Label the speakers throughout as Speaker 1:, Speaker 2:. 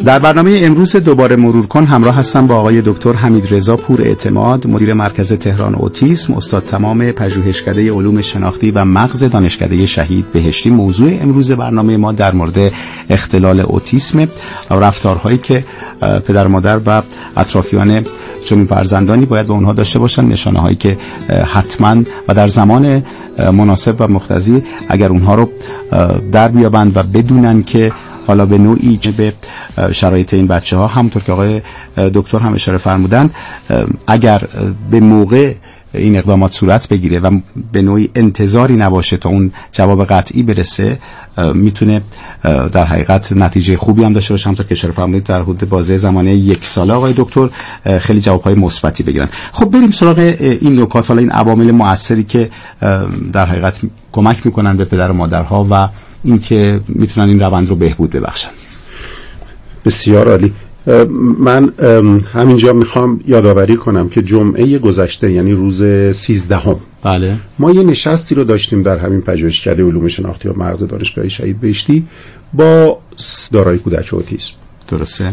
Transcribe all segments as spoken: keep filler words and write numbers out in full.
Speaker 1: در برنامه امروز دوباره مرور کن همراه هستم با آقای دکتر حمیدرضا پور اعتماد، مدیر مرکز تهران اوتیسم، استاد تمام پژوهشکده علوم شناختی و مغز دانشکده شهید بهشتی. موضوع امروز برنامه ما در مورد اختلال اوتیسم و رفتارهایی که پدر مادر و اطرافیان چنین فرزندانی باید به اونها داشته باشن، نشانه هایی که حتما و در زمان مناسب و مقتضی اگر اونها رو در بیابند و بدونن که حالا به نوعی به شرایط این بچه ها، همونطور که آقای دکتر هم اشاره فرمودن، اگر به موقع این اقدامات صورت بگیره و به نوعی انتظاری نباشه تا اون جواب قطعی برسه، میتونه در حقیقت نتیجه خوبی هم داشته باشه. همونطور که اشاره فرمودید در حدود بازه زمانه یک ساله آقای دکتر خیلی جوابهای مثبتی بگیرن. خب بریم سراغ این نکات، حالا این عوامل مؤثری که در حقیقت کمک میکنن به پدر و مادرها و اینکه میتونن این روند رو بهبود ببخشن.
Speaker 2: بسیار عالی. من همینجا میخوام یادآوری کنم که جمعه گذشته، یعنی روز سیزدهم،
Speaker 1: بله،
Speaker 2: ما یه نشستی رو داشتیم در همین پژوهشکده علوم شناختی و مغز دانشگاه شهید بهشتی با دارای کودک اوتیسم.
Speaker 1: درسته.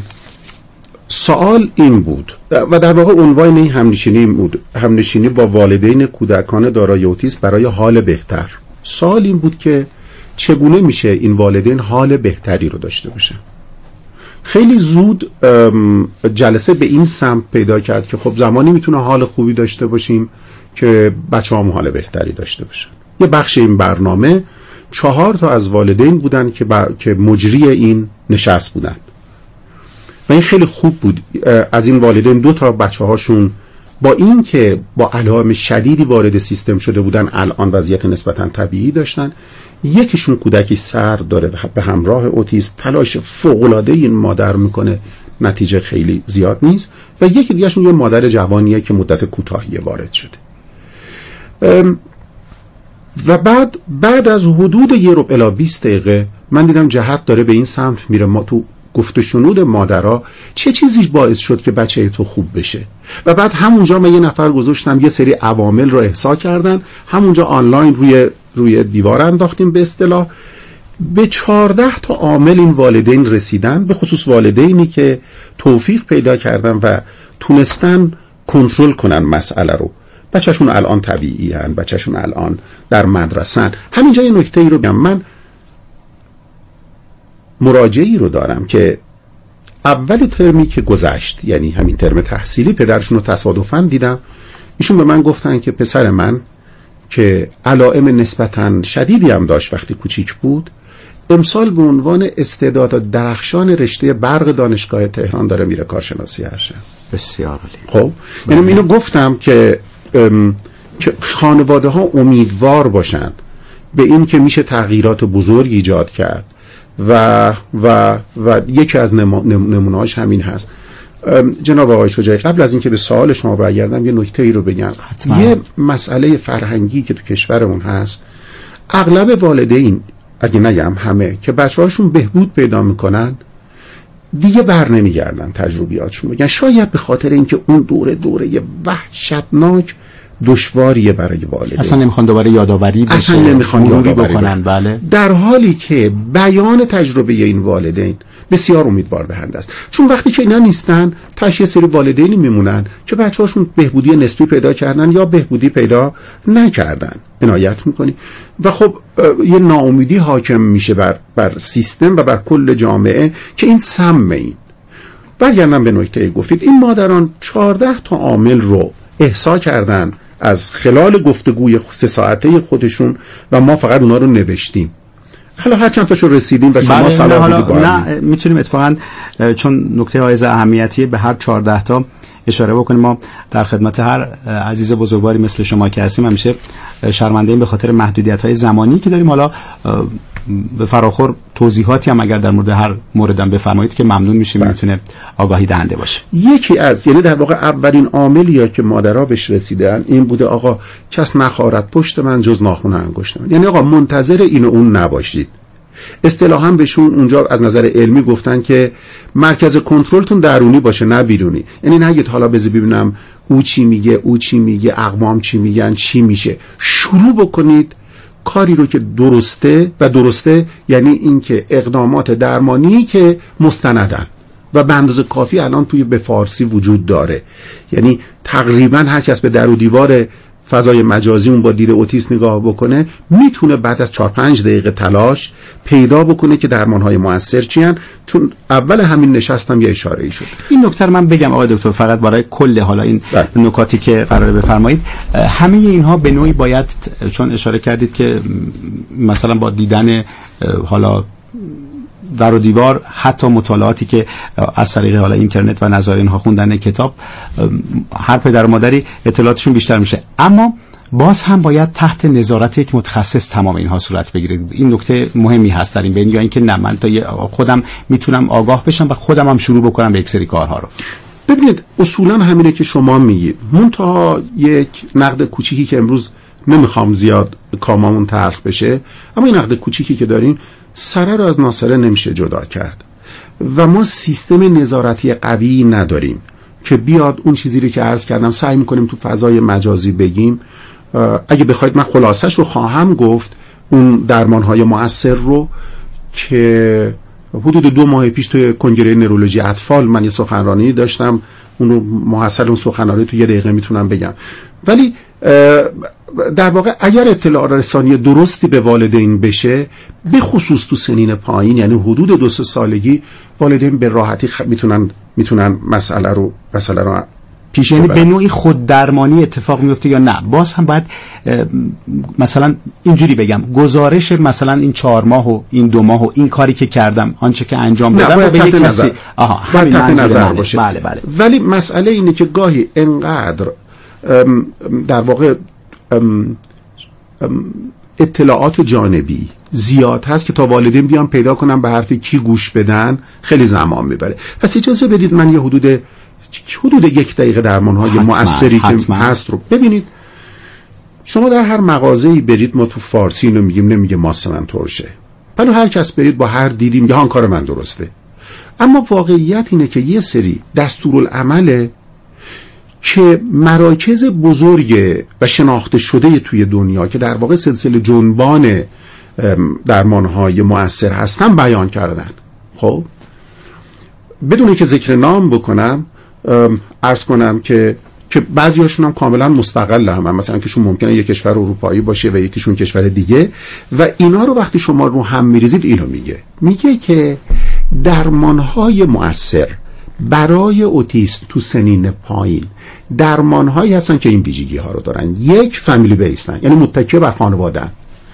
Speaker 2: سوال این بود و در واقع عنوان این همنشینی بود، همنشینی با والدین کودکان دارای اوتیسم برای حال بهتر. سوال این بود که چگونه میشه این والدین حال بهتری رو داشته باشن. خیلی زود جلسه به این سمت پیدا کرد که خب زمانی میتونه حال خوبی داشته باشیم که بچه هم حال بهتری داشته باشن. یه بخش این برنامه چهار تا از والدین بودن که, با... که مجری این نشست بودن و این خیلی خوب بود. از این والدین دو تا بچه هاشون با این که با علائم شدیدی وارد سیستم شده بودن الان وضعیت نسبتاً طبیعی داشتن. یکیشون کودکی سر داره و به همراه اوتیسم، تلاش فوق‌العاده این مادر میکنه، نتیجه خیلی زیاد نیست. و یکی دیگهشون یه مادر جوانیه که مدت کوتاهی وارد شده. و بعد بعد از حدود یه ربع الی بیست دقیقه من دیدم جهت داره به این سمت میره. ما تو گفت و شنود مادرها چه چیزی باعث شد که بچه تو خوب بشه. و بعد همونجا من یه نفر گذاشتم یه سری عوامل رو احصا کردن، همونجا آنلاین روی روی دیوار انداختیم به اصطلاح. به چهارده تا عامل این والدین رسیدن، به خصوص والدینی که توفیق پیدا کردن و تونستن کنترل کنن مسئله رو. بچه‌شون الان طبیعی هن، بچه‌شون الان در مدرسه‌ن. همینجا یه نکته ای رو بگم. من مراجعی رو دارم که اول ترمی که گذشت، یعنی همین ترم تحصیلی، پدرشون رو تصادفاً دیدم. ایشون به من گفتن که پسر من که علائم نسبتاً شدیدی هم داشت وقتی کوچیک بود، امسال به عنوان استعداد درخشان رشته برق دانشگاه تهران داره میره کارشناسی ارشد.
Speaker 1: بسیار عالی.
Speaker 2: خب یعنی اینو گفتم که که خانواده ها امیدوار باشن به این که میشه تغییرات بزرگ ایجاد کرد و و و یکی از نمونه‌هاش همین هست. جناب آقای شجاعی، قبل از اینکه به سوال شما برگردم یه نکته ای رو بگم. حتما. یه مسئله فرهنگی که تو کشورمون هست، اغلب والدین، اگه نگم همه، که بچه‌هاشون بهبود پیدا میکنن دیگه بر نمیگردن تجربیاتشون بگن. شاید به خاطر اینکه اون دوره دوره وحشتناک دشواریه برای والدین،
Speaker 1: اصلا نمیخوان دوباره یادآوری بشه،
Speaker 2: اصلا نمیخوان یادآوری
Speaker 1: بکنن. بله.
Speaker 2: در حالی که بیان تجربه این والدین بسیار امیدوار دهنده است، چون وقتی که اینا نیستن تاشیه سری والدینی میمونن که بچه‌هاشون بهبودی نسبی پیدا کردن یا بهبودی پیدا نکردن. عنایت میکنی و خب یه ناامیدی حاکم میشه بر بر سیستم و بر کل جامعه که این سمه. این برگردم به نکته گفتید، این مادران چهارده تا عامل رو احصا کردن از خلال گفتگوی سه ساعته خودشون و ما فقط اونا رو نوشتیم. حالا هر چند تاشو رسیدیم و شما صلاح بودید.
Speaker 1: نه میتونیم اتفاقا چون نکته حائز اهمیتی به هر چهارده تا اشاره بکنیم. ما در خدمت هر عزیز بزرگواری مثل شما که هستیم همیشه شرمنده ایم به خاطر محدودیت‌های زمانی که داریم. حالا به فراخور توضیحاتی هم اگر در مورد هر موردم بفرمایید که ممنون میشیم، میتونه آگاهی دهنده باشه.
Speaker 2: یکی از، یعنی در واقع اولین عاملی که مادرها بهش رسیدن این بوده آقا کس نخارد پشت من جز ناخن انگشت من. یعنی آقا منتظر این و اون نباشید. اصطلاحاً بهشون اونجا از نظر علمی گفتن که مرکز کنترلتون درونی باشه نه بیرونی. یعنی نگید حالا بذار ببینم او چی میگه، او چی میگه، اقوام چی میگن، چی میشه. شروع بکنید کاری رو که درسته و درسته، یعنی این که اقدامات درمانی که مستندن. و به اندازه کافی الان توی به فارسی وجود داره. یعنی تقریبا هر کس به در و دیوار فضای مجازی اون با دید اوتیسم نگاه بکنه میتونه بعد از چهار پنج دقیقه تلاش پیدا بکنه که درمان‌های مؤثر چی هن. چون اول همین نشستم یه اشاره ای شد.
Speaker 1: این نکته من بگم آقای دکتر فقط برای کل حالا این بله. نکاتی که قراره بفرمایید، همه اینها به نوعی باید، چون اشاره کردید که مثلا با دیدن حالا در و دیوار، حتی مطالعاتی که از طریق حالا اینترنت و نظارین ها خوندن کتاب، هر پدر و مادری اطلاعاتشون بیشتر میشه، اما باز هم باید تحت نظارت یک متخصص تمام اینها صورت بگیره. این نکته مهمی هست در این بین، یا اینکه نه من تا خودم میتونم آگاه بشم و خودم هم شروع بکنم به یک سری کارها رو.
Speaker 2: ببینید اصولا همینه که شما میگید، منتها یک نقد کوچیکی که امروز نمیخوام زیاد کاممون تلخ بشه، اما این نقد کوچیکی که داریم، سره رو از ناسره نمیشه جدا کرد و ما سیستم نظارتی قوی نداریم که بیاد اون چیزی رو که عرض کردم سعی میکنیم تو فضای مجازی بگیم. اگه بخواید من خلاصش رو خواهم گفت، اون درمانهای مؤثر رو که حدود دو ماه پیش توی کنگره نورولوژی اطفال من یه سخنرانی داشتم، اون رو محصل اون سخنرانی تو یه دقیقه میتونم بگم. ولی در واقع اگر اطلاع رسانی درستی به والدین بشه، به خصوص تو سنین پایین، یعنی حدود دو سه سالگی، والدین به راحتی خ... میتونن میتونن مسئله رو مسئله رو پیش
Speaker 1: یعنی
Speaker 2: ببرن.
Speaker 1: به نوعی خود درمانی اتفاق میفته یا نه؟ باز هم باید مثلا اینجوری بگم، گزارش مثلا این چهار ماه و این دو ماه و این کاری که کردم، آنچه که انجام دادم به یک کسی آها همین
Speaker 2: تحت نظر باشه.
Speaker 1: بله بله.
Speaker 2: ولی مسئله اینه که گاهی انقدر در واقع ام ام اطلاعات جانبی زیاد هست که تا والدین بیان پیدا کنن به حرف کی گوش بدن خیلی زمان میبره. پس اجازه بدید من یه حدود حدود یک دقیقه درمان‌های مؤثری که هست رو ببینید. شما در هر مغازه‌ای برید، ما تو فارسی اینو میگیم، نمیگه ماست من ترشه، ولی هر کس برید با هر دیدی میگه هان کار من درسته. اما واقعیت اینه که یه سری دستورالعمله که مراکز بزرگ و شناخته شده توی دنیا که در واقع سلسله جنبان درمان‌های مؤثر هستن بیان کردن. خب بدون که ذکر نام بکنم عرض کنم که که بعضی‌هاشون هم کاملا مستقل هم, هم مثلا کهشون ممکنه یک کشور اروپایی باشه و یکیشون کشور دیگه، و اینا رو وقتی شما رو هم میریزید اینو میگه میگه که درمان‌های مؤثر برای اوتیسم تو سنین پایین درمان‌هایی هستن که این ویژگی‌ها رو دارن. یک، فامیلی بیسن، یعنی متکی بر خانواده‌ان.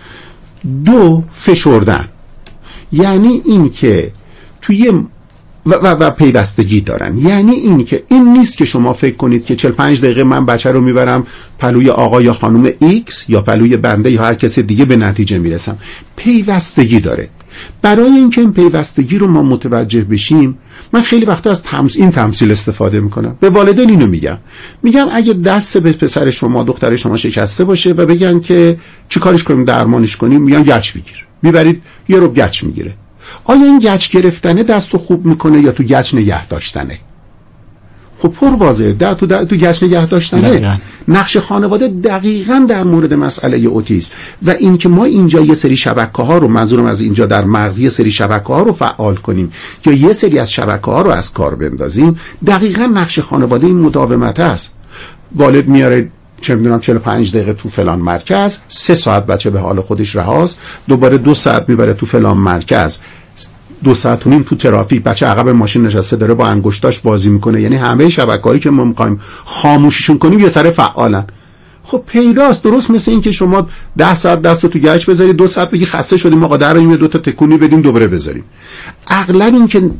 Speaker 2: دو، فشردن، یعنی این که توی و, و, و پیوستگی دارن، یعنی این که این نیست که شما فکر کنید که چهل و پنج دقیقه من بچه رو میبرم پلوی آقا یا خانم ایکس یا پلوی بنده یا هر کسی دیگه به نتیجه میرسم. پیوستگی داره. برای اینکه این پیوستگی رو ما متوجه بشیم، من خیلی وقتا از تمثیل این تمثیل استفاده میکنم. به والدین اینو میگم میگم اگه دست به پسر شما دختر شما شکسته باشه و بگن که چی کارش کنیم درمانش کنیم، میگن گچ بگیر، میبرید یه رو گچ میگیره. آیا این گچ گرفتنه دستو خوب میکنه یا تو گچ نگه داشتنه؟ خب پر واضحه ده تو ده تو گچ نگه داشتنه. دقیقا. نقش خانواده دقیقاً در مورد مسئله اوتیسم و این که ما اینجا یه سری شبکه‌ها رو، منظورم از اینجا در مغز یه سری شبکه‌ها رو فعال کنیم یا یه سری از شبکه‌ها رو از کار بندازیم، دقیقاً نقش خانواده این مداومت است. والد میاره چه میدونم چهل و پنج دقیقه تو فلان مرکز، سه ساعت بچه به حال خودش رهاست، دوباره دو ساعت میبره تو فلان مرکز، دو ساعت و نیم تو ترافیک بچه عقب ماشین نشسته داره با انگشتاش بازی میکنه. یعنی همه شبکه‌هایی که ما می‌خوایم خاموششون کنیم یه سر فعالن. خب پیداست، درست مثل این که شما ده ساعت دستو تو گچ بذاری، دو ساعت بگی خسته شدیم آقا دریم دو تا تکونی بدیم دوباره بذاریم. اغلب این که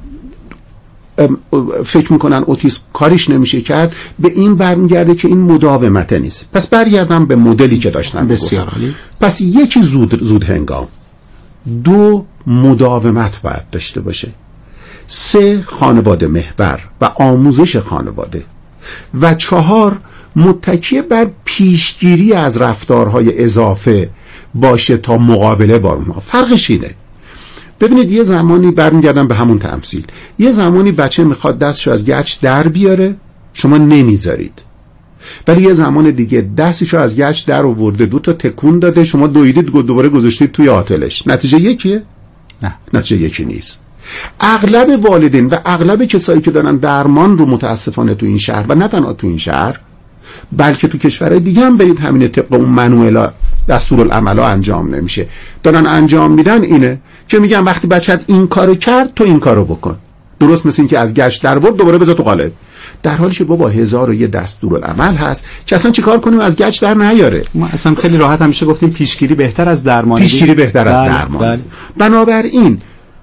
Speaker 2: فکر میکنن اوتیسم کاریش نمیشه کرد، به این برمیگرده که این مداومت نیست. پس برگردم به مدلی که داشتم.
Speaker 1: بسیار عالی.
Speaker 2: پس یکی زود زود هنگام، دو مداومت باید داشته باشه، سه خانواده محور و آموزش خانواده، و چهار متکی بر پیشگیری از رفتارهای اضافه باشه تا مقابله با اونها. فرقش اینه. ببینید یه زمانی برمیگردم به همون تمثیل، یه زمانی بچه میخواد دستشو از گچ در بیاره، شما نمیذارید، ولی یه زمان دیگه دستشو از گچ در آورده دو تا تکون داده، شما دویدید دوباره گذاشتید توی آتلش. نتیجه یکیه؟
Speaker 1: نه،
Speaker 2: نتیجه یکی نیست. اغلب والدین و اغلب کسایی که دارن درمان رو متاسفانه تو این شهر و نه تنها تو این شهر بلکه تو کشورهای دیگه هم برید همین طبق اون منوئلا دستورالعملا انجام نمیشه، دارن انجام میدن اینه که میگن وقتی بچت این کارو کرد تو این کارو بکن، درست مثل این که از گشت در ورد دوباره بذار تو قالب، در حالی که بابا هزار و یه دستورالعمل هست که اصلا چیکار کنیم از گچ در نیاره.
Speaker 1: ما اصلا خیلی راحت همیشه گفتیم پیشگیری بهتر از درمان،
Speaker 2: پیشگیری بهتر بله، از درمان بله. بنابراین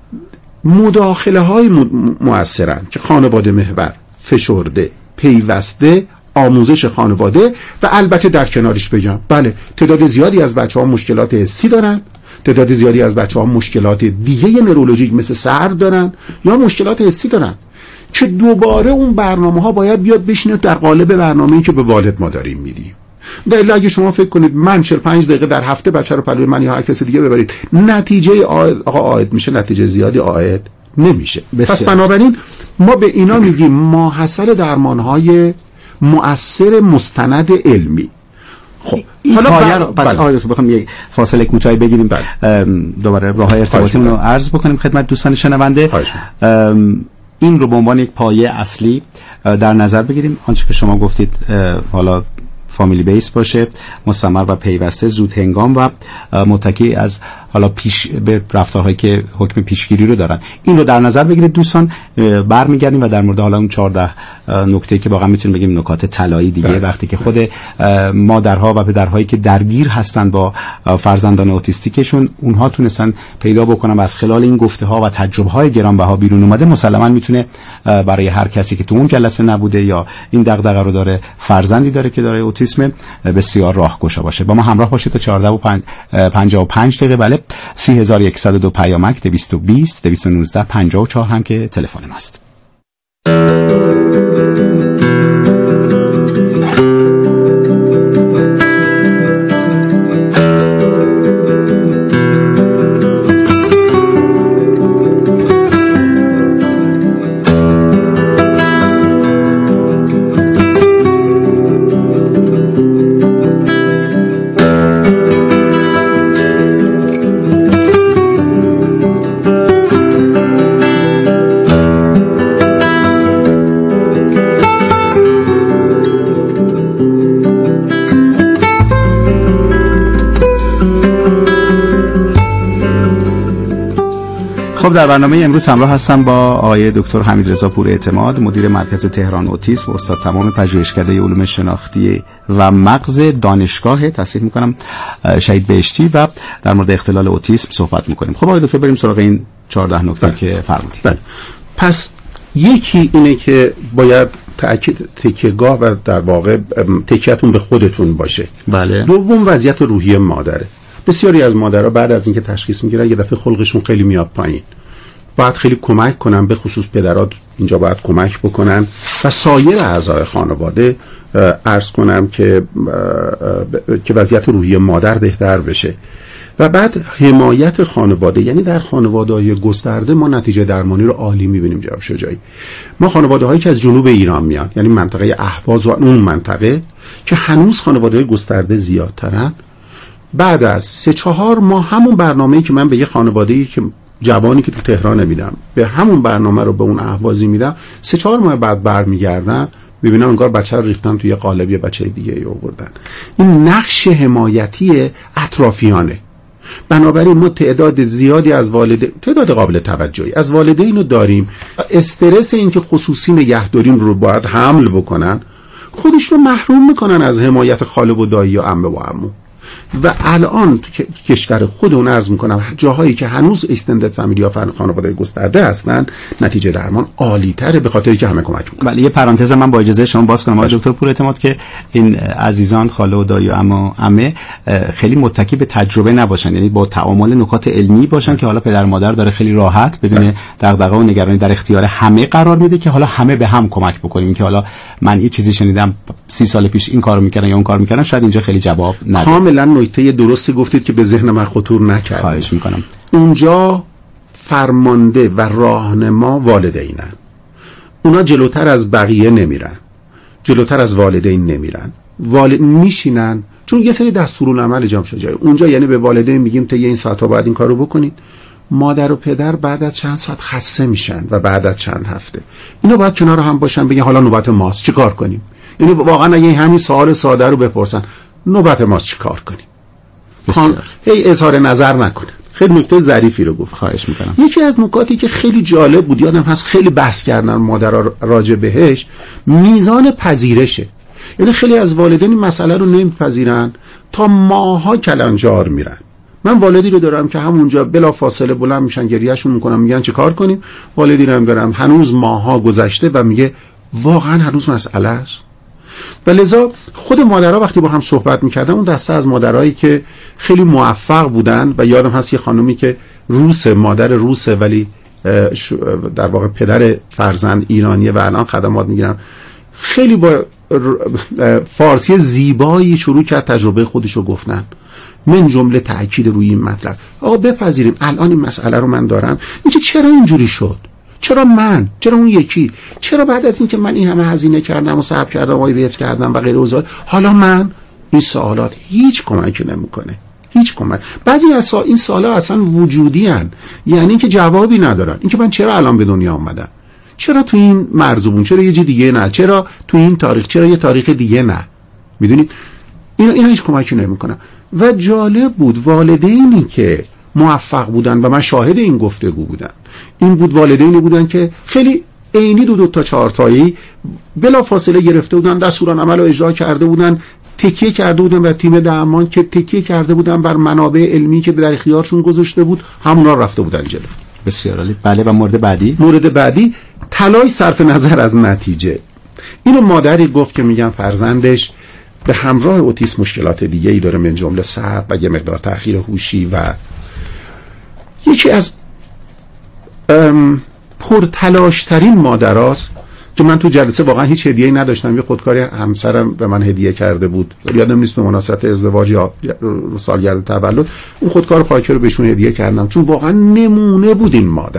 Speaker 2: مداخله های مؤثرن که خانواده محور، فشرده، پیوسته، آموزش خانواده و البته در کنارش بگم بله تعداد زیادی از بچه‌ها مشکلات حسی دارن، تعداد زیادی از بچه‌ها مشکلات دیگه نورولوژیک مثل سر دارن یا مشکلات حسی دارن که دوباره اون برنامه‌ها باید بیاد بشینه در قالب برنامه‌ای که به والد ما داریم میدیم. و الا اگه شما فکر کنید من چهل و پنج دقیقه در هفته بچه رو پلوی من یا هر کسی دیگه ببرید نتیجه آقا عائد میشه، نتیجه زیادی عائد نمیشه. بسیار. پس بنابراین ما به اینا میگیم ماحصل درمان‌های مؤثر مستند علمی.
Speaker 1: خب حالا پایه رو پس آقای دکتر بخوام یک فاصله کوتاهی بگیریم دوباره راه‌های ارتباطیمون رو عرض بکنیم خدمت دوستان شنونده. این رو به عنوان یک پایه اصلی در نظر بگیریم، آنچه که شما گفتید حالا فامیلی بیس باشه، مستمر و پیوسته، زود هنگام و متکی از حالا پیش به رفتارهایی که حکم پیشگیری رو دارن. این رو در نظر بگیرید دوستان. برمیگردیم و در مورد حالا اون چهارده نکته که واقعا میتونیم بگیم نکات طلایی دیگه ده. وقتی که خود مادرها و پدرهایی که درگیر هستن با فرزندان اوتیستیکشون اونها تونستن پیدا بکنن و از خلال این گفته ها و تجربه های گرانبها بیرون اومده، مسلما میتونه برای هر کسی که تو اون جلسه نبوده یا این دغدغه رو داره، فرزندی داره که داره اوتیسم، بسیار راهگشا باشه. با ما همراه باشید تا چهارده و پنجاه و پنج دقیقه. بله سی هزار و صد و دو پیامک، دویست و بیست دویست و نوزده پنجاه و چهار هم که تلفن ماست. خب در برنامه امروز همراه هستم با آقای دکتر حمیدرضا پوراعتماد، مدیر مرکز تهران اوتیسم، استاد تمام پژوهشکده علوم شناختی و مغز دانشگاه تحصیل میکنم شهید بهشتی و در مورد اختلال اوتیسم صحبت میکنیم. خب آقای دکتر بریم سراغ این چهارده نکته که فرمودید.
Speaker 2: بله. پس یکی اینه که باید تأکید تکیه‌گاه و در واقع تکیه‌تون به خودتون باشه.
Speaker 1: بله.
Speaker 2: دوم وضعیت روحی مادره. بسیاری از مادرها بعد از اینکه تشخیص میگیرن یه دفعه خلقشون خیلی میاد پایین. باید خیلی کمک کنن، به خصوص پدرها اینجا باید کمک بکنن و سایر اعضای خانواده عرض کنم که که وضعیت روحی مادر بهتر بشه. و بعد حمایت خانواده، یعنی در خانواده‌های گسترده ما نتیجه درمانی رو عالی می‌بینیم جناب شجاعی. ما خانواده‌هایی که از جنوب ایران میان، یعنی منطقه اهواز و اون منطقه که هنوز خانواده‌های گسترده زیادترن، بعد از سه چهار ماه همون برنامه‌ای که من به یه خانواده‌ای که جوانی که تو تهران میدم به همون برنامه رو به اون اهوازی میدم، سه چهار ماه بعد برمیگردن میبینم انگار بچه رو ریختن توی یه قالب یه بچه دیگه ای آوردن. این نقش حمایتی اطرافیانه. بنابراین ما تعداد زیادی از والدین، تعداد قابل توجهی از والدین رو داریم، استرس این که خصوصی نگهداریم رو باید حمل بکنن، خودش رو محروم میکنن از حمایت خاله و دایی و عمه و عمو. و الان تو کشور خودمون عرض میکنم جاهایی که هنوز ایستندد فامیلی یا خانواده گسترده هستن، نتیجه درمان عالی تره به خاطری که همه کمک میکنن.
Speaker 1: ولی یه پرانتز من با اجازه شما باز کنم آقای دکتر پوراعتماد که این عزیزان خاله و دایی و عمو عمه خیلی متکی به تجربه نباشن، یعنی با تعامل نکات علمی باشن اه. که حالا پدر مادر داره خیلی راحت بدون دغدغه و نگرانی در اختیار همه قرار میده که حالا همه به هم کمک بکنیم. که حالا من یه چیزی شنیدم سی سال پیش این کارو میکردن یا اون کارو میکردن، شاید اینجا خیلی جواب نده.
Speaker 2: کاملا نکته درستی گفتید که به ذهن من خطور نکرد.
Speaker 1: خواهش میکنم.
Speaker 2: اونجا فرمانده و راهنما والدینن. اونا جلوتر از بقیه نمیرن، جلوتر از والدین نمیرن، والد میشینن چون یه سری دستورالعمل جام شجاعی اونجا، یعنی به والدین میگیم تا این ساعت ها باید این کارو بکنید، مادر و پدر بعد از چند ساعت خسته میشن و بعد از چند هفته اینا باید کنار هم باشن بگن حالا نوبت ماست چی کار کنیم. یعنی واقعا اگه همین سوال ساده رو بپرسن نوبت ماست چی کار کنیم، خان... هی اظهار نظر نکنه. خیلی نکته ظریفی رو گفت.
Speaker 1: خواهش میکنم.
Speaker 2: یکی از نکاتی که خیلی جالب بود یادم هست خیلی بحث کردن مادرها راجع بهش میزان پذیرشه. یعنی خیلی از والدین این مسئله رو نمیپذیرن تا ماها کلنجار میرن. من والدی رو دارم که همونجا بلا فاصله بلند میشن گریهشون میکنم میگن چه کار کنیم. والدی رو هم دارم هنوز ماها گذشته و میگه واقعا هنوز مسئله است. و لذا خود مادرها وقتی با هم صحبت میکردن اون دسته از مادرایی که خیلی موفق بودن و یادم هست یه خانومی که روسه، مادر روسه ولی در واقع پدر فرزند ایرانیه و الان خدمات میگیرن، خیلی با فارسی زیبایی شروع کرد تجربه خودشو گفتن، من جمله تأکید روی این مطلب آقا بپذیریم الان این مسئله رو من دارم. اینکه چرا اینجوری شد، چرا من، چرا اون یکی، چرا بعد از این که من این همه هزینه کردم و صبر کردم و ایویت کردم و غیره اوزار حالا من، این سوالات هیچ کمکی نمیکنه، هیچ کمک. بعضی از سوال این سوالا اصلا وجودی هن. یعنی اینکه جوابی ندارن. اینکه من چرا الان به دنیا اومدم، چرا تو این مرزبون، چرا یه جای دیگه نه، چرا تو این تاریخ، چرا یه تاریخ دیگه نه. میدونید اینا اینا هیچ کمکی نمیکنن. و جالب بود والدینی که موفق بودن و من شاهد این گفتگو بودم این بود والدینی بودن که خیلی عینی دو دو تا چهار تایی بلا فاصله گرفته بودن، دستورالعمل رو اجرا کرده بودن، تکیه کرده بودن و تیم درمان که تکیه کرده بودن بر منابع علمی که در اختیارشون گذاشته بود همونا رفته بودن جلو.
Speaker 1: بسیار عالی. بله و مورد بعدی
Speaker 2: مورد بعدی تلاش صرف نظر از نتیجه. اینو مادری گفت که میگن فرزندش به همراه اوتیسم مشکلات دیگه ای داره من جمله سر و یه مقدار تأخیر هوشی و یکی از پرتلاشترین مادراست که من تو جلسه واقعا هیچ هدیه‌ای نداشتم. یه خودکاری همسرم به من هدیه کرده بود، یادم نیست به مناسبت ازدواج یا سالگرد تولد، اون خودکار پاکر رو بهشون هدیه کردم چون واقعا نمونه بود این مادر.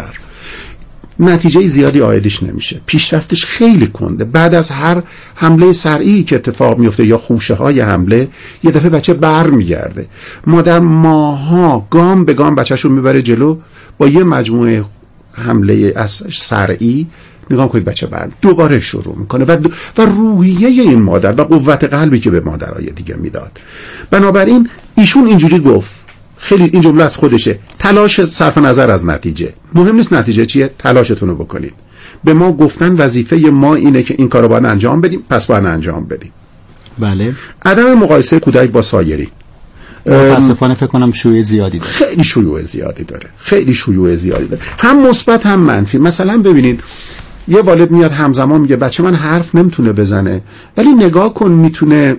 Speaker 2: نتیجه زیادی عایدش نمیشه، پیشرفتش خیلی کنده. بعد از هر حمله صرعی که اتفاق میفته یا خوشه های حمله یه دفعه بچه بر میگرده. مادر ماها گام به گام بچه‌شو میبره جلو با یه مجموعه حمله از صرعی نگاه کنید بچه بر دوباره شروع میکنه و, دو... و روحیه این مادر و قوت قلبی که به مادرای دیگه میداد. بنابراین ایشون اینجوری گفت، خیلی این جمله از خودشه، تلاش صرف نظر از نتیجه. مهم نیست نتیجه چیه، تلاشتون رو بکنید. به ما گفتن وظیفه ما اینه که این کارو باید انجام بدیم، پس باید انجام بدیم.
Speaker 1: بله.
Speaker 2: عدم مقایسه کودک با سایرین
Speaker 1: متاسفانه فکر کنم شیوع زیادی داره.
Speaker 2: خیلی شیوع زیادی داره. خیلی شیوع زیادی داره. هم مثبت هم منفی. مثلا ببینید یه والد میاد همزمان میگه بچه من حرف نمیتونه بزنه ولی نگاه کن میتونه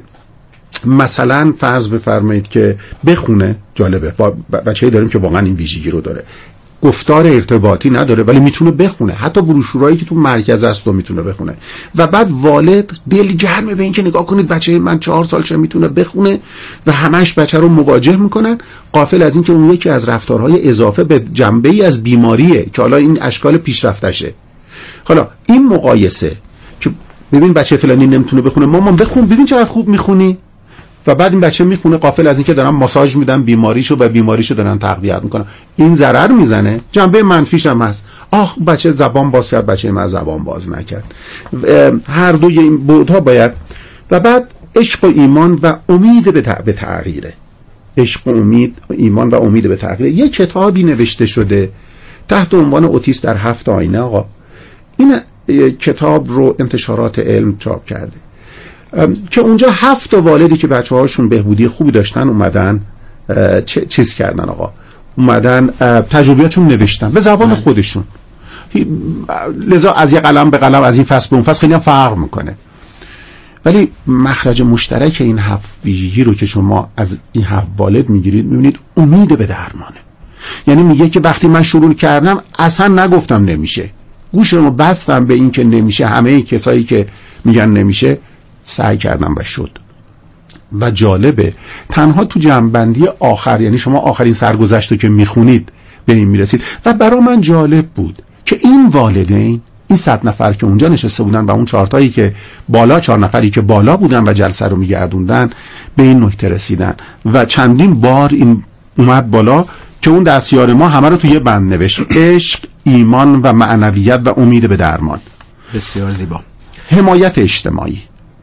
Speaker 2: مثلا فرض بفرمایید که بخونه. جالبه بچه‌ای داریم که واقعا این ویژگی رو داره، گفتار ارتباطی نداره ولی میتونه بخونه، حتی بروشورایی که تو مرکز است رو میتونه بخونه. و بعد والد دلگرمه به این که نگاه کنید بچه من چهار سالشه میتونه بخونه و همش بچه رو مواجه میکنن، غافل از این که اون یکی از رفتارهای اضافه به جنبه‌ای از بیماریه که حالا این اشکال پیشرفتشه. حالا این مقایسه که ببین بچه فلانی نمیتونه بخونه، مامان بخون ببین چقدر خوب میخونی، و بعد این بچه میخونه غافل از این که دارن ماساژ میدن بیماریشو و بیماریشو دارن تقویت میکنن. این ضرر میزنه. جنبه منفیش هم هست، آخ بچه زبان باز کرد بچه من زبان باز نکرد. هر دوی این بودها باید. و بعد عشق و ایمان و امید به تغییره. عشق و امید، ایمان و امید به تغییر. یه کتابی نوشته شده تحت عنوان اوتیسم در هفت آینه. آقا این کتاب رو انتشارات علم چاپ کرده که اونجا هفت والدی که بچه هاشون بهبودی خوبی داشتن اومدن چیز کردن، آقا اومدن تجربیاتشون نوشتن به زبان خودشون. لذا از یه قلم به قلم، از این فصل به اون فصل خیلی هم فرق میکنه، ولی مخرج مشترک این هفت ویژگی رو که شما از این هفت والد میگیرید میبینید امید به درمانه. یعنی میگه که وقتی من شروع کردم اصلا نگفتم نمیشه، گوشمو بستم به این که نمیشه، همه کسایی که میگن نمیشه سعی کردم و شد. و جالبه تنها تو جمع‌بندی آخر، یعنی شما آخرین سرگذشت رو که میخونید به این میرسید. و برای من جالب بود که این والدین، این صد نفر که اونجا نشسته بودن و اون چهارتایی که بالا، چهار نفری که بالا بودن و جلسه رو میگردوندن، به این نکته رسیدن و چندین بار این اومد بالا که اون دستیار ما همه رو توی یه بند نوشت: عشق، ایمان و معنویت و امید به درمان.
Speaker 1: بسیار زیبا.
Speaker 2: حمایت اجتماعی،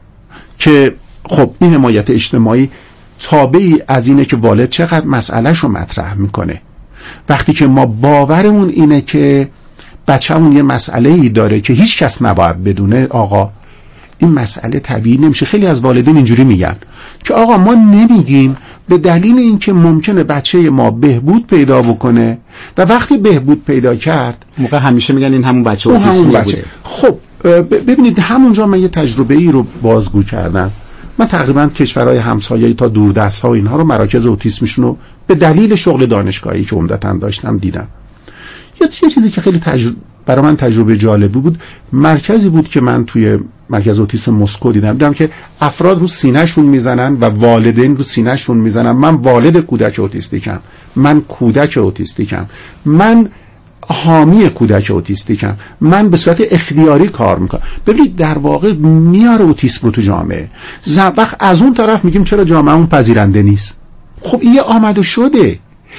Speaker 2: که خب این حمایت اجتماعی تابعی از اینه که والد چقدر مسئلهش رو مطرح میکنه. وقتی که ما باورمون اینه که بچه‌مون یه مسئله‌ای داره که هیچ کس نباید بدونه، آقا این مسئله طبیعی نمیشه. خیلی از والدین اینجوری میگن که آقا ما نمیگیم به دلیل اینکه ممکنه بچه ما بهبود پیدا بکنه و وقتی بهبود پیدا کرد
Speaker 1: موقع همیشه میگن این همون بچه اوتیسم بوده.
Speaker 2: خب ببینید همونجا من یه تجربه ای رو بازگو کردم. من تقریبا کشورهای همسایه تا دوردست ها اینها رو مراکز اوتیسمشون رو به دلیل شغل دانشگاهی که عمدتاً داشتم دیدم. یه چیزی که خیلی تجربه برای من تجربه جالبی بود، مرکزی بود که من توی مرکز اوتیسم مسکو دیدم دیدم که افراد رو سینه‌شون میزنن و والدین رو سینه‌شون میزنن: من والد کودک اوتیستیکم، من کودک اوتیستیکم، من حامی کودک اوتیستیکم، من به صورت اختیاری کار میکنم. ببینید در واقع میاره اوتیسم رو تو جامعه. وقت از اون طرف میگیم چرا جامعه اون پذیرنده نیست؟ خب این آمد و شده.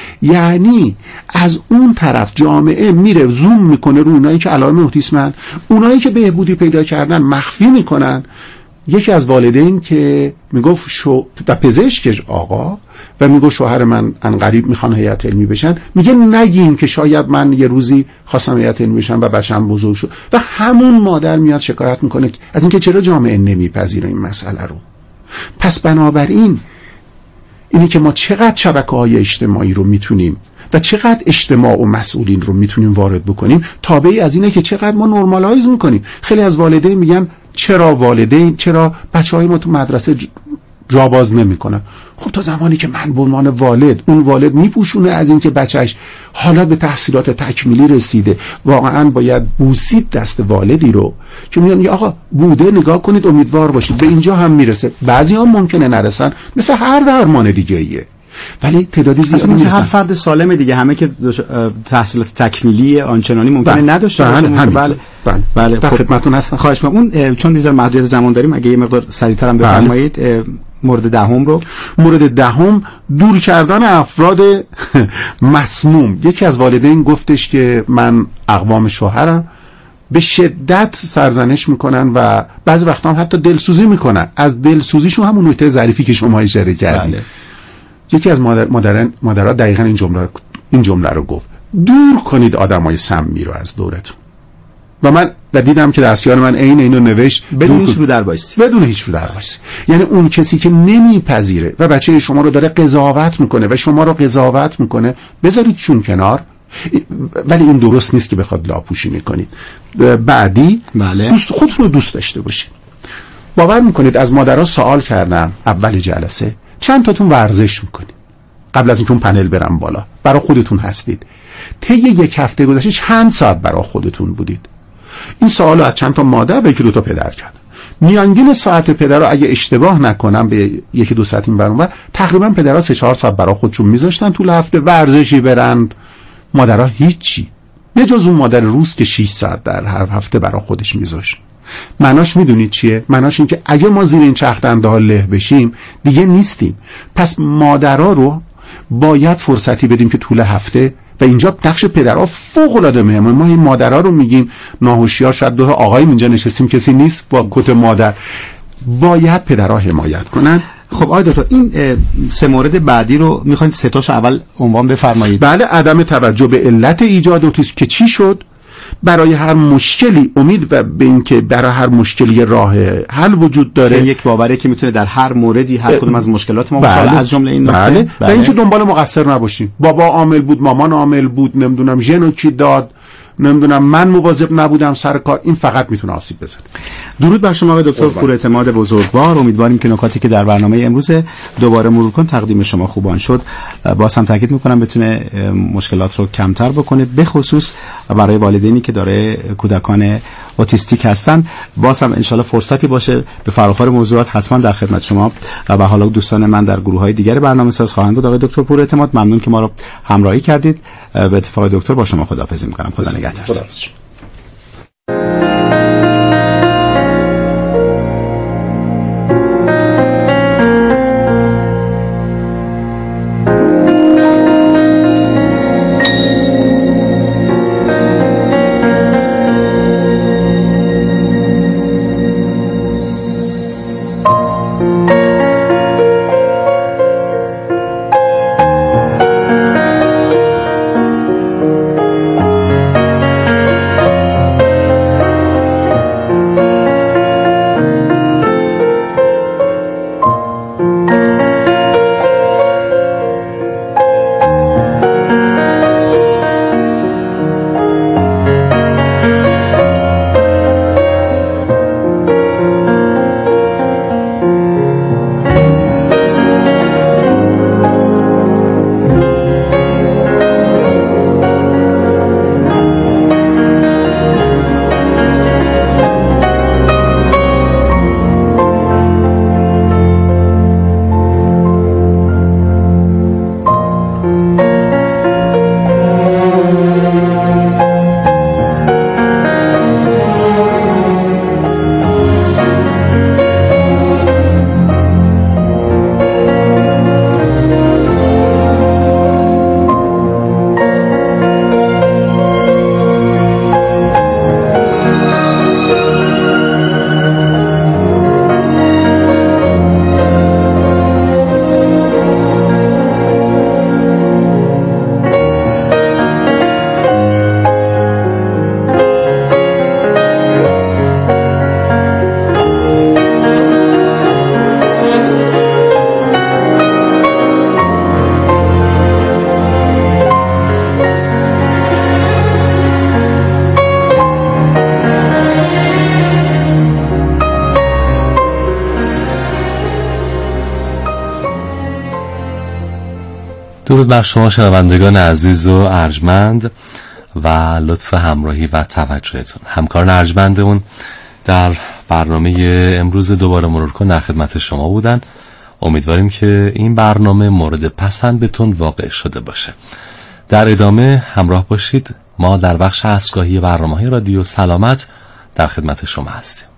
Speaker 2: یعنی از اون طرف جامعه میره زوم میکنه رو اونایی که علائم اوتیسمن، اونایی که بهبودی پیدا کردن مخفی میکنن. یکی از والدین که میگفت شو و پزشک آقا و میگفت شوهر من انقریب میخوان هیئت علمی بشن، میگه نگیم که شاید من یه روزی خواستم هیئت علمی بشم و بچه‌م بزرگ شد. و همون مادر میاد شکایت میکنه از اینکه چرا جامعه نمیپذیره این مسئله رو. پس بنابراین اینی که ما چقدر شبکه‌های اجتماعی رو میتونیم و چقدر اجتماع و مسئولین رو میتونیم وارد بکنیم تابعی از اینه که چقدر ما نورمالایز میکنیم. خیلی از والدین میگن چرا والدین چرا بچهای ما تو مدرسه جا باز نمیکنن؟ خب تا زمانی که من به عنوان والد اون والد میپوشونه از اینکه بچهش حالا به تحصیلات تکمیلی رسیده، واقعا باید بوسید دست والدی رو که میگن آقا بوده، نگاه کنید، امیدوار باشید، به اینجا هم میرسه. بعضی هم ممکنه نرسن، مثل هر درمان دیگه ایه، ولی تعدادی زیادی
Speaker 1: مثل هر فرد سالم دیگه. همه که تحصیلات تکمیلی آنچنانی ممکنه
Speaker 2: بله.
Speaker 1: نداشته
Speaker 2: بله.
Speaker 1: باشه.
Speaker 2: بله بله, بله. در خدمتتون هستم.
Speaker 1: خواهش می‌کنم. اون چون دیگر محدودیت زمان داریم اگه یه مقدار سریع‌تر هم بفرمایید. بله. مورد دهم رو
Speaker 2: مورد دهم دور کردن افراد مسموم. یکی از والدین گفتش که من اقوام شوهرم به شدت سرزنش میکنن و بعضی وقتا هم حتی دلسوزی میکنن. از دلسوزیشون همون نکته ظریفی که شما اشاره کردید. بله. یکی از مادر مادران مادرها دقیقاً این جمله رو این جمله رو گفت: دور کنید آدمای سمی رو از دورتون. و من و دیدم که دستیار من عین اینو نوشت
Speaker 1: بدون هیچ رو در وایسی.
Speaker 2: بدون هیچ رو در وایسی. یعنی اون کسی که نمیپذیره و بچه شما رو داره قضاوت میکنه و شما رو قضاوت میکنه، بذارید چون کنار. ولی این درست نیست که بخواد لاپوشی کنید. بعدی
Speaker 1: بله.
Speaker 2: دوست خودتون رو دوست داشته باشید. باور میکنید از مادرها سوال کردم اول جلسه چند تاتون ورزش میکنید قبل از اینکه اون پنل برم بالا؟ برای خودتون هستید. طی یک هفته گذشته چند ساعت برای خودتون بودید؟ این سوالو از چند تا مادر به یکی دو تا پدر کردم. میانگین ساعت پدر رو اگه اشتباه نکنم به یکی دو ساعت این برون و تقریبا پدرها سه چهار ساعت برای خودشون میذاشتن طول هفته ورزشی برن. مادرها هیچی، به جز اون مادر روز که شش ساعت در هر هفته برای خودش میذاشت. معناش میدونید چیه؟ معناش این که اگه ما زیر این چرخ دنده ها له بشیم دیگه نیستیم. پس مادرها رو باید فرصتی بدیم که طول هفته، و اینجا نقش پدرها فوق العاده مهمه. ما این مادرها رو میگیم ناهوشیار، شاید دو تا آقاییم اینجا نشستیم کسی نیست با کت مادر. باید پدرها حمایت کنن.
Speaker 1: خب آقای دکتر این سه مورد بعدی رو میخواید سه تاشو اول عنوان بفرمایید.
Speaker 2: بله، عدم توجه به علت ایجاد اوتیسم که چی شد، برای هر مشکلی امید و به اینکه برای هر مشکلی راه حل وجود داره،
Speaker 1: که یک باوره که میتونه در هر موردی هر کدوم از مشکلات ما
Speaker 2: بله.
Speaker 1: از جمله این نکته
Speaker 2: بله.
Speaker 1: بله.
Speaker 2: و اینکه دنبال مقصر نباشیم. بابا عامل بود، مامان عامل بود، نمیدونم ژنو کی داد، نمیدونم من مواظب نبودم سر کار. این فقط میتونه آسیب بزنه.
Speaker 1: درود بر شما آقای دکتر پوراعتماد بزرگوار. امیدواریم که نکاتی که در برنامه امروز دوباره مرور کن تقدیم شما خوبان شد. باز هم تاکید میکنم بتونه مشکلات رو کمتر بکنه، به خصوص برای والدینی که داره کودکان اوتیستیک هستن. باز هم انشالله فرصتی باشه به فراخور موضوعات حتما در خدمت شما و حالا دوستان من در گروه‌های دیگر برنامه ساز خواهند بود. آقای دکتر پوراعتماد ممنون که ما رو همراهی کردید. به اتفاق دکتر با شما خداحافظی میکنم. خدا نگهدار.
Speaker 3: درود بر شما شنوندگان عزیز و ارجمند و لطف همراهی و توجهتون. همکاران ارجمندمون در برنامه امروز دوباره مرور کن در خدمت شما بودن. امیدواریم که این برنامه مورد پسندتون واقع شده باشه. در ادامه همراه باشید. ما در بخش عصرگاهی برنامه‌های رادیو سلامت در خدمت شما هستیم.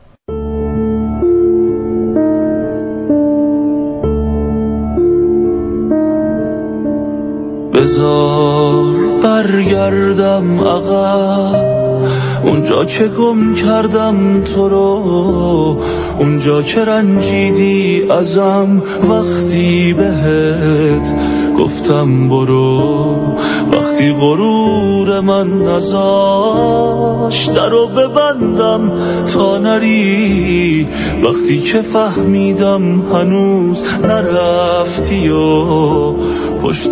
Speaker 4: بذار برگردم عقب، اونجا که گم کردم تو رو، اونجا که رنجیدی ازم وقتی بهت گفتم برو، وقتی غرور من نذاشت درو ببندم تا نری، وقتی که فهمیدم هنوز نرفتی و پشت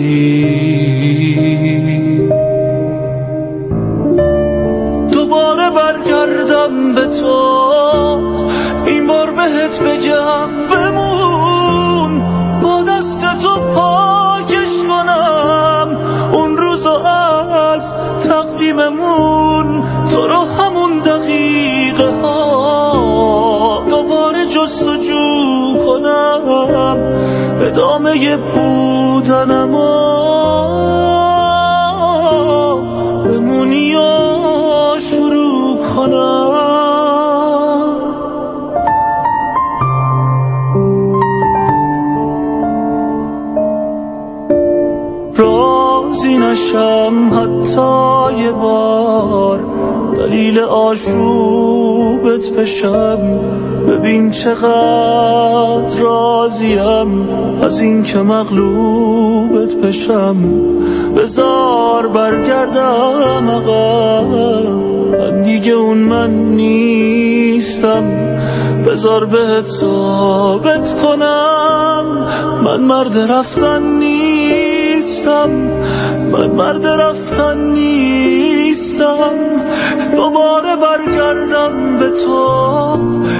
Speaker 4: دری. دوباره برگردم به تو، این بار بهت بگم بمون، با دست تو پاکش کنم اون روزو از تقویممون، تو رو همون دقیقه ها دوباره جستجو کنم، ادامه بودنمو بمونی و شروع کنم. راضی نشم حتی یه بار، دلیل آشوبت بشم، ببین چقدر راضیم از این که مغلوبت بشم. بذار برگردم عقب، من دیگه اون من نیستم، بذار بهت ثابت کنم من مرد رفتن نیستم، من مرد رفتن نیستم. دوباره برگردم به تو،